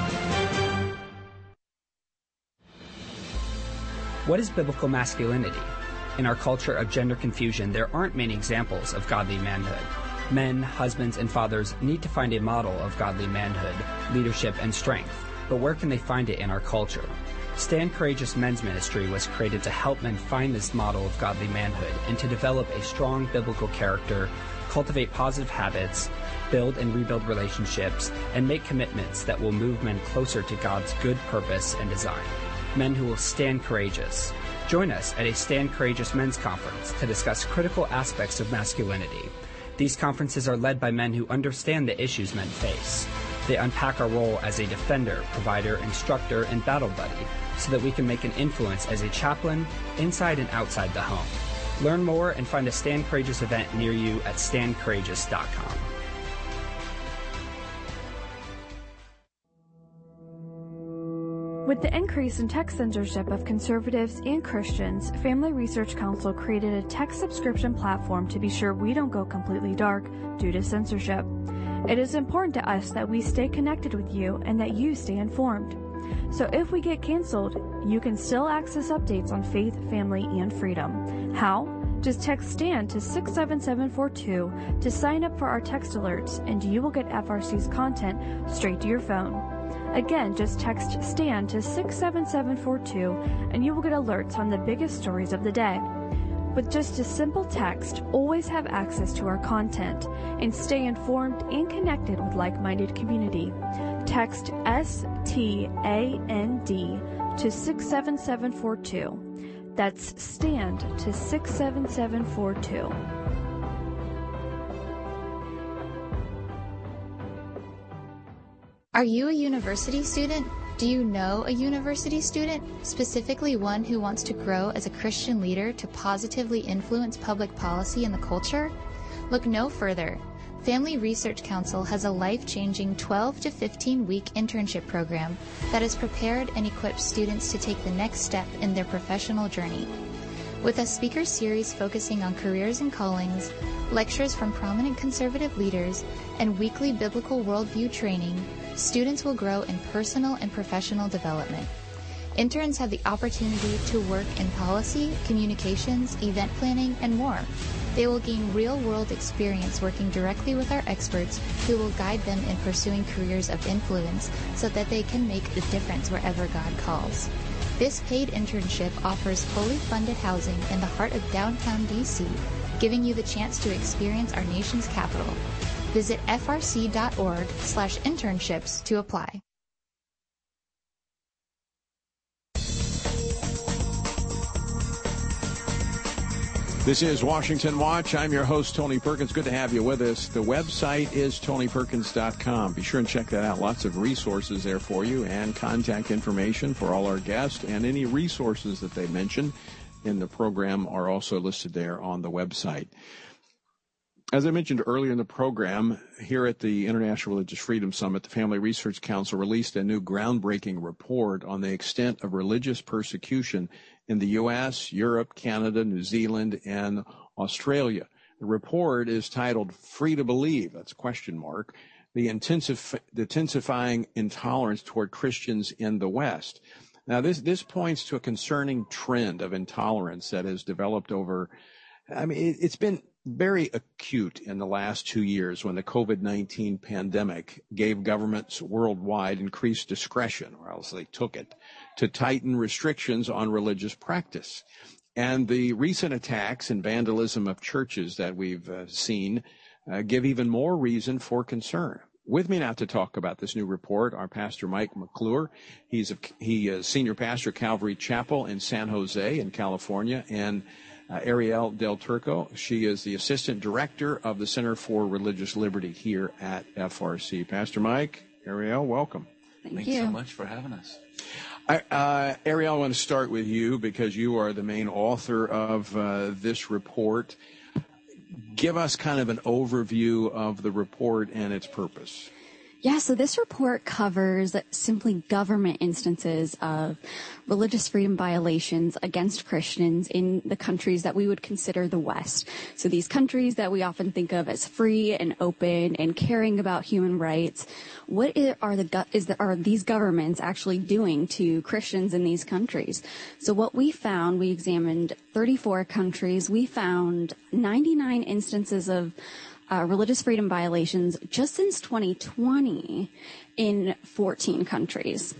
Speaker 11: What is biblical masculinity? In our culture of gender confusion, there aren't many examples of godly manhood. Men, husbands, and fathers need to find a model of godly manhood, leadership, and strength. But where can they find it in our culture? Stand Courageous Men's Ministry was created to help men find this model of godly manhood and to develop a strong biblical character, cultivate positive habits, build and rebuild relationships, and make commitments that will move men closer to God's good purpose and design. Men who will stand courageous. Join us at a Stand Courageous Men's Conference to discuss critical aspects of masculinity. These conferences are led by men who understand the issues men face. They unpack our role as a defender, provider, instructor, and battle buddy so that we can make an influence as a chaplain inside and outside the home. Learn more and find a Stand Courageous event near you at standcourageous.com.
Speaker 13: With the increase in text censorship of conservatives and Christians, Family Research Council created a text subscription platform to be sure we don't go completely dark due to censorship. It is important to us that we stay connected with you and that you stay informed. So if we get canceled, you can still access updates on faith, family, and freedom. How? Just text STAND to 67742 to sign up for our text alerts, and you will get FRC's content straight to your phone. Again, just text STAND to 67742 and you will get alerts on the biggest stories of the day. With just a simple text, always have access to our content and stay informed and connected with like-minded community. Text STAND to 67742. That's STAND to 67742.
Speaker 10: Are you a university student? Do you know a university student, specifically one who wants to grow as a Christian leader to positively influence public policy and the culture? Look no further. Family Research Council has a life-changing 12 to 15-week internship program that has prepared and equipped students to take the next step in their professional journey. With a speaker series focusing on careers and callings, lectures from prominent conservative leaders, and weekly biblical worldview training, students will grow in personal and professional development. Interns have the opportunity to work in policy, communications, event planning, and more. They will gain real-world experience working directly with our experts who will guide them in pursuing careers of influence so that they can make a difference wherever God calls. This paid internship offers fully funded housing in the heart of downtown D.C., giving you the chance to experience our nation's capital. Visit frc.org/internships to apply.
Speaker 2: This is Washington Watch. I'm your host, Tony Perkins. Good to have you with us. The website is tonyperkins.com. Be sure and check that out. Lots of resources there for you and contact information for all our guests, and any resources that they mention in the program are also listed there on the website. As I mentioned earlier in the program, here at the International Religious Freedom Summit, the Family Research Council released a new groundbreaking report on the extent of religious persecution in the U.S., Europe, Canada, New Zealand, and Australia. The report is titled Free to Believe, that's question mark, the intensifying intolerance toward Christians in the West. Now, this points to a concerning trend of intolerance that has developed over, it's been very acute in the last 2 years when the COVID-19 pandemic gave governments worldwide increased discretion, or else they took it, to tighten restrictions on religious practice. And the recent attacks and vandalism of churches that we've seen give even more reason for concern. With me now to talk about this new report are Pastor Mike McClure. He is senior pastor at Calvary Chapel in San Jose in California, and Ariel Del Turco. She is the assistant director of the Center for Religious Liberty here at FRC. Pastor Mike, Ariel, welcome.
Speaker 14: Thanks so much for having us.
Speaker 2: Ariel, I want to start with you because you are the main author of this report. Give us kind of an overview of the report and its purpose.
Speaker 15: Yeah, so this report covers simply government instances of religious freedom violations against Christians in the countries that we would consider the West. So these countries that we often think of as free and open and caring about human rights. What are these governments actually doing to Christians in these countries? So what we found, we examined 34 countries. We found 99 instances of religious freedom violations just since 2020 in 14 countries.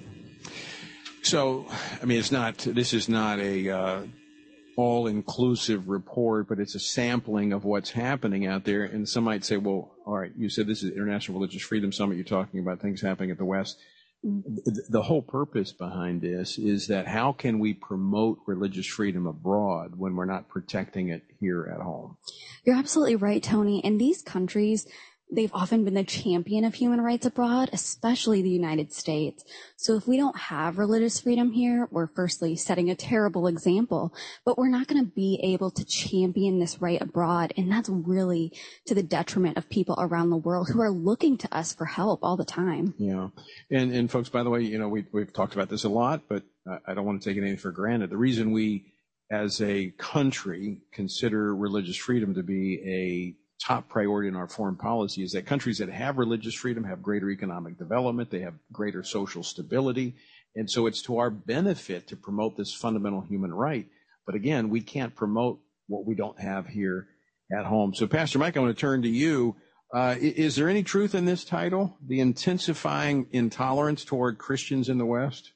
Speaker 2: So, this is not a all-inclusive report, but it's a sampling of what's happening out there. And some might say, well, all right, you said this is International Religious Freedom Summit. You're talking about things happening at the West. The whole purpose behind this is that how can we promote religious freedom abroad when we're not protecting it here at home?
Speaker 15: You're absolutely right, Tony. In these countries, they've often been the champion of human rights abroad, especially the United States. So if we don't have religious freedom here, we're firstly setting a terrible example, but we're not going to be able to champion this right abroad. And that's really to the detriment of people around the world who are looking to us for help all the time.
Speaker 2: Yeah. And folks, by the way, you know, we've talked about this a lot, but I don't want to take anything for granted. The reason we, as a country, consider religious freedom to be a top priority in our foreign policy is that countries that have religious freedom have greater economic development, they have greater social stability, and so it's to our benefit to promote this fundamental human right. But again, we can't promote what we don't have here at home. So Pastor Mike, I want to turn to you. Is there any truth in this title, The Intensifying Intolerance Toward Christians in the West?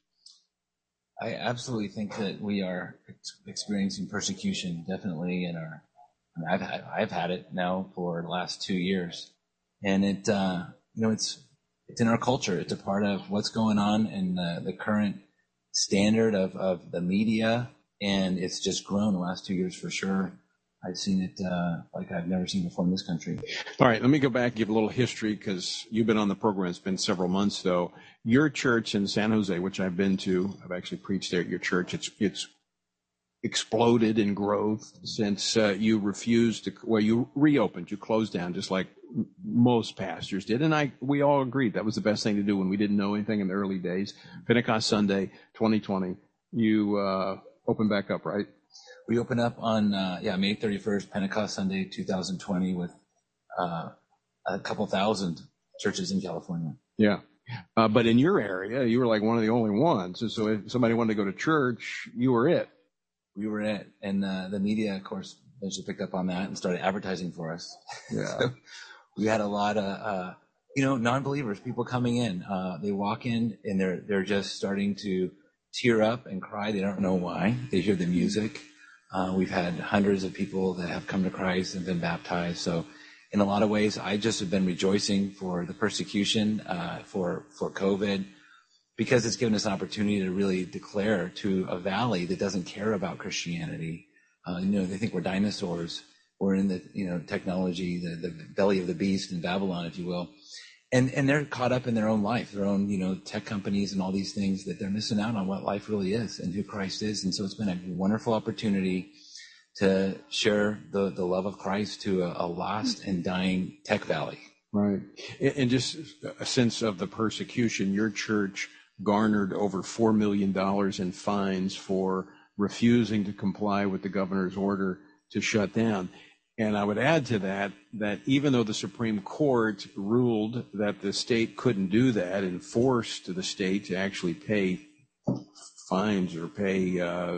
Speaker 14: I absolutely think that we are experiencing persecution, definitely in our. I've had it now for the last 2 years, and it's in our culture. It's a part of what's going on in the current standard of the media, and it's just grown the last 2 years for sure. I've seen it like I've never seen before in this country.
Speaker 2: All right, let me go back and give a little history because you've been on the program. It's been several months, though. Your church in San Jose, which I've been to, I've actually preached there at your church. It's exploded in growth since you refused to, well, you reopened, you closed down just like most pastors did. And we all agreed that was the best thing to do when we didn't know anything in the early days. Pentecost Sunday, 2020, you opened back up, right?
Speaker 14: We opened up on, May 31st, Pentecost Sunday, 2020 with a couple thousand churches in California.
Speaker 2: Yeah. But in your area, you were like one of the only ones. So if somebody wanted to go to church, you were it.
Speaker 14: We were it. And the media, of course, eventually picked up on that and started advertising for us.
Speaker 2: Yeah.
Speaker 14: So we had a lot of, non-believers, people coming in. They walk in and they're just starting to tear up and cry. They don't know why. They hear the music. We've had hundreds of people that have come to Christ and been baptized. So in a lot of ways, I just have been rejoicing for the persecution, for COVID, because it's given us an opportunity to really declare to a valley that doesn't care about Christianity. They think we're dinosaurs. We're in the, technology, the belly of the beast in Babylon, if you will. And they're caught up in their own life, their own, tech companies and all these things that they're missing out on what life really is and who Christ is. And so it's been a wonderful opportunity to share the love of Christ to a lost and dying tech valley.
Speaker 2: Right. And just a sense of the persecution, your church garnered over $4 million in fines for refusing to comply with the governor's order to shut down. And I would add to that even though the Supreme Court ruled that the state couldn't do that and forced the state to actually pay fines or pay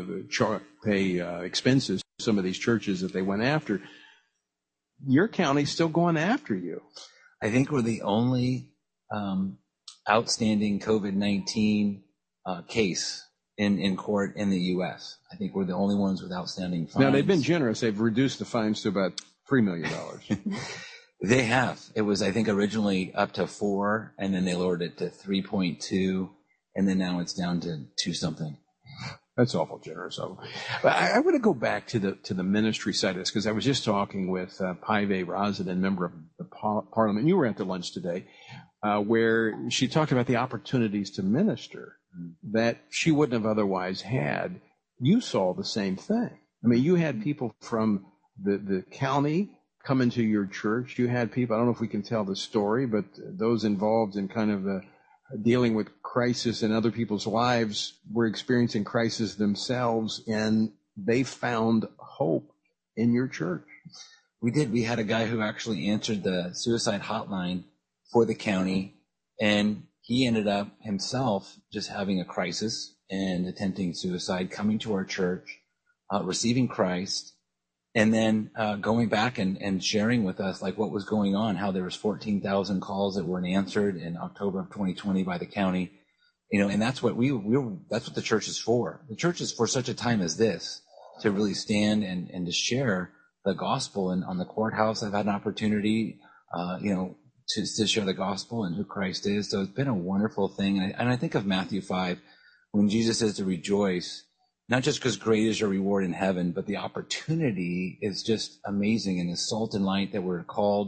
Speaker 2: expenses to some of these churches that they went after, your county's still going after you.
Speaker 14: I think we're the only outstanding COVID-19 case in court in the U.S. I think we're the only ones with outstanding fines.
Speaker 2: Now, they've been generous. They've reduced the fines to about $3 million.
Speaker 14: They have. It was, I think, originally up to 4, and then they lowered it to 3.2, and then now it's down to 2 something.
Speaker 2: That's awful generous of them. But I want to go back to the ministry side of this, because I was just talking with Paive Razadan, member of the Parliament. You were at the lunch today, where she talked about the opportunities to minister that she wouldn't have otherwise had. You saw the same thing. I mean, you had people from the county come into your church. You had people, I don't know if we can tell the story, but those involved in kind of the dealing with crisis in other people's lives were experiencing crisis themselves, and they found hope in your church.
Speaker 14: We did. We had a guy who actually answered the suicide hotline for the county, and he ended up himself just having a crisis and attempting suicide, coming to our church, receiving Christ, and then going back and sharing with us like what was going on, how there was 14,000 calls that weren't answered in October of 2020 by the county. And that's what that's what the church is for. The church is for such a time as this, to really stand and to share the gospel. And on the courthouse, I've had an opportunity, to share the gospel and who Christ is. So it's been a wonderful thing. And I think of Matthew 5, when Jesus says to rejoice, not just because great is your reward in heaven, but the opportunity is just amazing. And the salt and light that we're called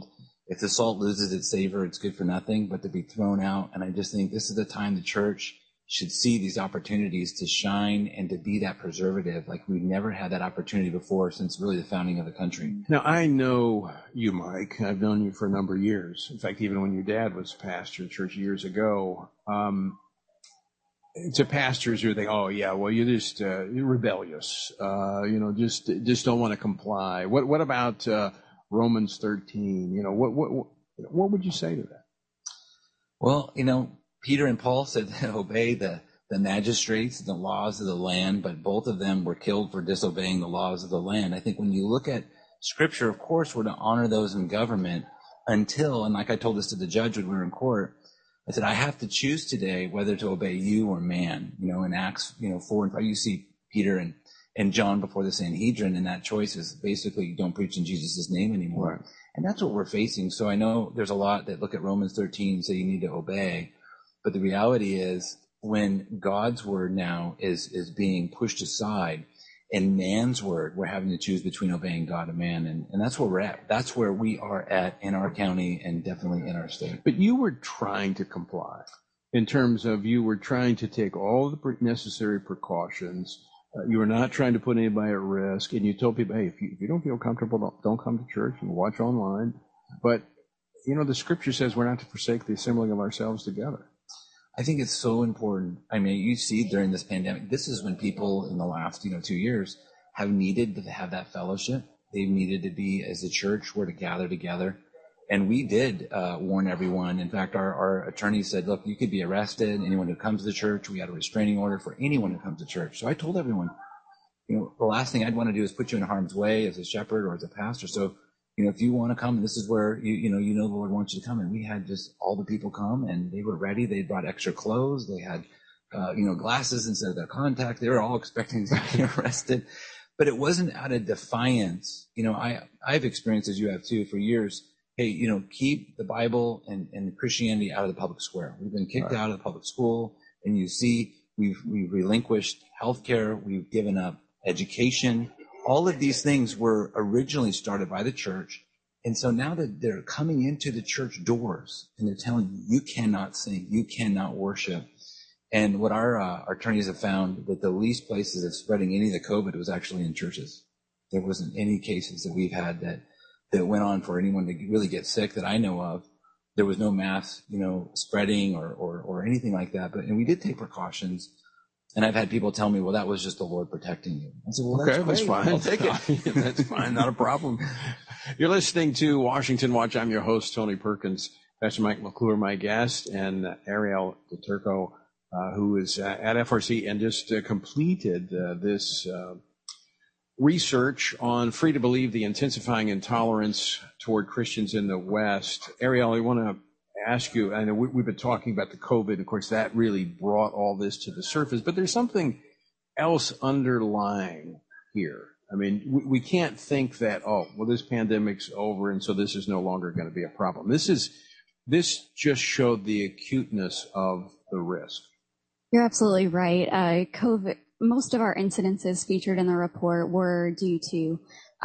Speaker 14: if the salt loses its savor, it's good for nothing, but to be thrown out. And I just think this is the time the church should see these opportunities to shine and to be that preservative. Like we've never had that opportunity before since really the founding of the country.
Speaker 2: Now, I know you, Mike. I've known you for a number of years. In fact, even when your dad was pastor in church years ago, to pastors who think, oh yeah, well you're just you're rebellious, just don't want to comply. What about Romans 13? What would you say to that?
Speaker 14: Well, Peter and Paul said to obey the magistrates, the laws of the land, but both of them were killed for disobeying the laws of the land. I think when you look at Scripture, of course, we're to honor those in government until, and like I told this to the judge when we were in court, I said, I have to choose today whether to obey you or man. In Acts 4 and 5, you see Peter and John before the Sanhedrin, and that choice is basically you don't preach in Jesus' name anymore. Right. And that's what we're facing. So I know there's a lot that look at Romans 13 and say you need to obey. But the reality is when God's word now is being pushed aside and man's word, we're having to choose between obeying God and man. And that's where we're at. That's where we are at in our county and definitely in our state.
Speaker 2: But you were trying to comply in terms of you were trying to take all the necessary precautions. You were not trying to put anybody at risk. And you told people, hey, if you don't feel comfortable, don't come to church and watch online. But, the scripture says we're not to forsake the assembling of ourselves together.
Speaker 14: I think it's so important. I mean, you see during this pandemic, this is when people in the last, 2 years have needed to have that fellowship. They've needed to be, as a church, we're to gather together. And we did warn everyone. In fact, our attorney said, look, you could be arrested. Anyone who comes to the church, we had a restraining order for anyone who comes to church. So I told everyone, the last thing I'd want to do is put you in harm's way as a shepherd or as a pastor. So, if you want to come, this is where, the Lord wants you to come. And we had just all the people come and they were ready. They brought extra clothes. They had, glasses instead of their contact. They were all expecting to be arrested. But it wasn't out of defiance. I've experienced, as you have too, for years, hey, keep the Bible and Christianity out of the public square. We've been kicked out of the public school. And you see, we've relinquished healthcare. We've given up education. All of these things were originally started by the church. And so now that they're coming into the church doors and they're telling you, you cannot sing, you cannot worship. And what our attorneys have found that the least places of spreading any of the COVID was actually in churches. There wasn't any cases that we've had that went on for anyone to really get sick that I know of. There was no mass, spreading or anything like that. And we did take precautions. And I've had people tell me, well, that was just the Lord protecting you. I said, well, that's
Speaker 2: fine.
Speaker 14: I'll take it.
Speaker 2: That's fine. Not a problem. You're listening to Washington Watch. I'm your host, Tony Perkins. Pastor Mike McClure, my guest, and Ariel DeTurco, who is at FRC and just completed this research on Free to Believe, the intensifying intolerance toward Christians in the West. Ariel, I want to ask you, I know we've been talking about the COVID. Of course, that really brought all this to the surface, but there's something else underlying here. I mean, we can't think that, this pandemic's over, and so this is no longer going to be a problem. This just showed the acuteness of the risk.
Speaker 15: You're absolutely right. COVID, most of our incidences featured in the report were due to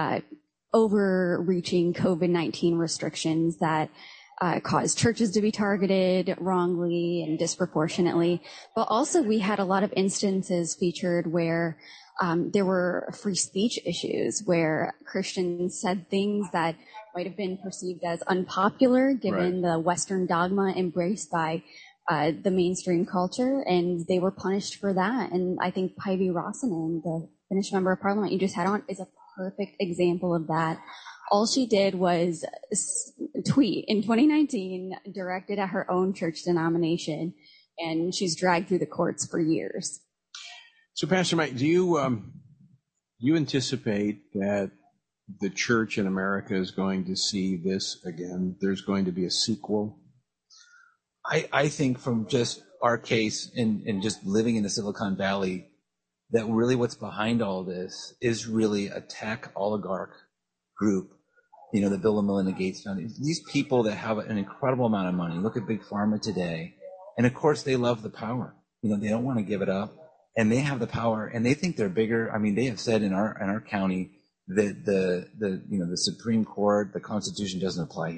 Speaker 15: overreaching COVID-19 restrictions that caused churches to be targeted wrongly and disproportionately. But also we had a lot of instances featured where there were free speech issues, where Christians said things that might have been perceived as unpopular given the Western dogma embraced by the mainstream culture, and they were punished for that. And I think Päivi Räsänen, the Finnish member of parliament you just had on, is a perfect example of that. All she did was tweet in 2019 directed at her own church denomination, and she's dragged through the courts for years.
Speaker 2: So, Pastor Mike, do you anticipate that the church in America is going to see this again? There's going to be a sequel?
Speaker 14: I think from just our case and just living in the Silicon Valley, that really what's behind all this is really a tech oligarch group, the Bill and Melinda Gates Foundation. These people that have an incredible amount of money. Look at Big Pharma today. And of course, they love the power. They don't want to give it up. And they have the power, and they think they're bigger. I mean, they have said in our county that the Supreme Court, the Constitution doesn't apply here.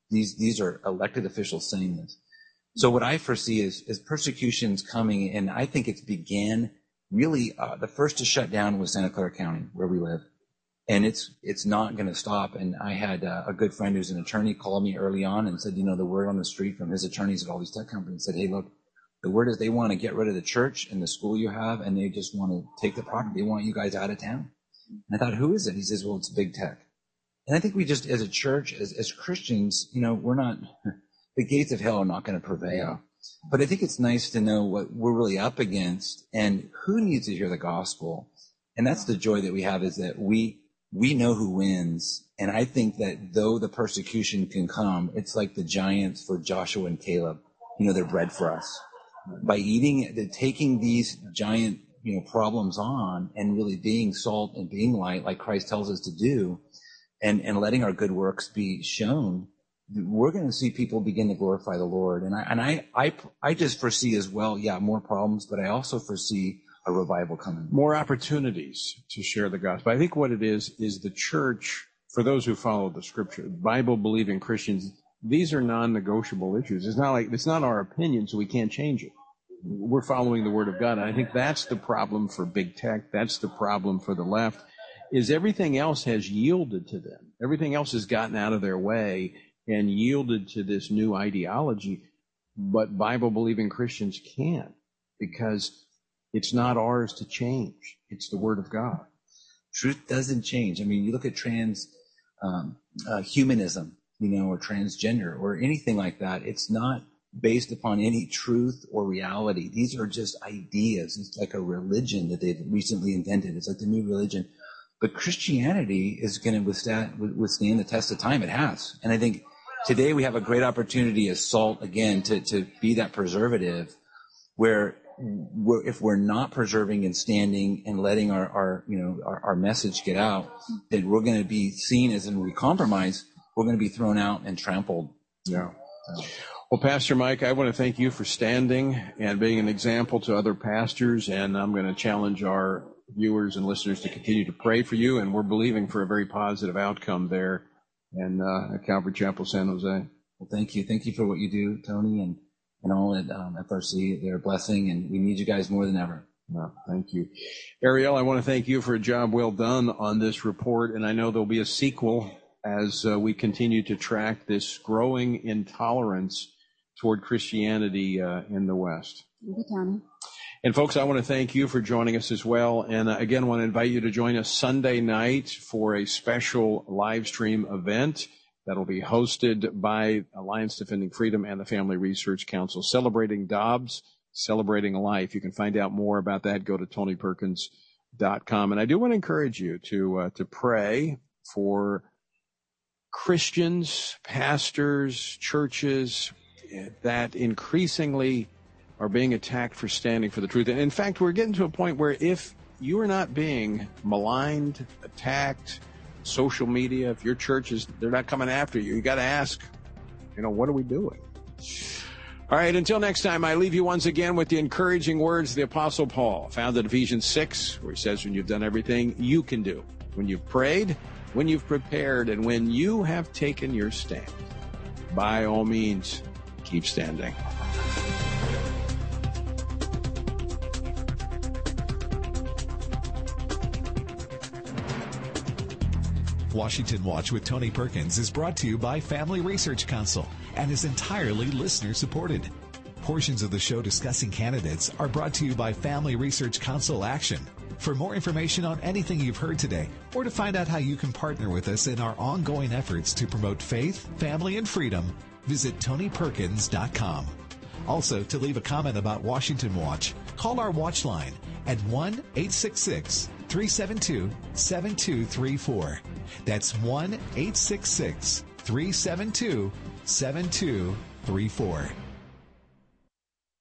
Speaker 14: These are elected officials saying this. So what I foresee is persecutions coming, and I think it began really, the first to shut down was Santa Clara County, where we live. And it's not going to stop. And I had a good friend who's an attorney call me early on and said, the word on the street from his attorneys at all these tech companies said, hey, look, the word is they want to get rid of the church and the school you have, and they just want to take the property. They want you guys out of town. And I thought, who is it? He says, well, it's big tech. And I think we just, as a church, as Christians, we're not, the gates of hell are not going to prevail. But I think it's nice to know what we're really up against and who needs to hear the gospel. And that's the joy that we have, is that we know who wins. And I think that though the persecution can come, it's like the giants for Joshua and Caleb. They're bread for us. By taking these giant, problems on and really being salt and being light like Christ tells us to do, and letting our good works be shown, we're going to see people begin to glorify the Lord. And I just foresee as well, more problems, but I also foresee a revival coming.
Speaker 2: More opportunities to share the gospel. I think what it is the church, for those who follow the scripture, Bible-believing Christians, these are non-negotiable issues. It's not our opinion, so we can't change it. We're following the word of God. And I think that's the problem for big tech. That's the problem for the left, is everything else has yielded to them. Everything else has gotten out of their way and yielded to this new ideology. But Bible-believing Christians can't, because it's not ours to change. It's the word of God.
Speaker 14: Truth doesn't change. I mean, you look at humanism, or transgender or anything like that. It's not based upon any truth or reality. These are just ideas. It's like a religion that they've recently invented. It's like the new religion. But Christianity is going to withstand the test of time. It has. And I think today we have a great opportunity as salt, again, to be that preservative, where if we're not preserving and standing and letting our message get out, then we're going to be seen as, when we compromise, we're going to be thrown out and trampled.
Speaker 2: Yeah. Well, Pastor Mike, I want to thank you for standing and being an example to other pastors, and I'm going to challenge our viewers and listeners to continue to pray for you, and we're believing for a very positive outcome there at Calvary Chapel, San Jose.
Speaker 14: Well, thank you. Thank you for what you do, Tony, and all at FRC. They're a blessing, and we need you guys more than ever.
Speaker 2: Well, thank you. Ariel, I want to thank you for a job well done on this report, and I know there'll be a sequel as we continue to track this growing intolerance toward Christianity in the West.
Speaker 15: Thank you, Tony.
Speaker 2: And folks, I want to thank you for joining us as well. And again, I want to invite you to join us Sunday night for a special live stream event that'll be hosted by Alliance Defending Freedom and the Family Research Council, celebrating Dobbs, celebrating life. You can find out more about that. Go to TonyPerkins.com. And I do want to encourage you to pray for Christians, pastors, churches that increasingly are being attacked for standing for the truth. And in fact, we're getting to a point where if you are not being maligned, attacked, social media, if your churches, they're not coming after you, you got to ask, what are we doing? All right, until next time, I leave you once again with the encouraging words of the Apostle Paul, found in Ephesians 6, where he says, when you've done everything you can do, when you've prayed, when you've prepared, and when you have taken your stand, by all means, keep standing.
Speaker 1: Washington Watch with Tony Perkins is brought to you by Family Research Council and is entirely listener-supported. Portions of the show discussing candidates are brought to you by Family Research Council Action. For more information on anything you've heard today, or to find out how you can partner with us in our ongoing efforts to promote faith, family, and freedom, visit TonyPerkins.com. Also, to leave a comment about Washington Watch, call our watch line at 1-866-372-7234. That's 1-866-372-7234.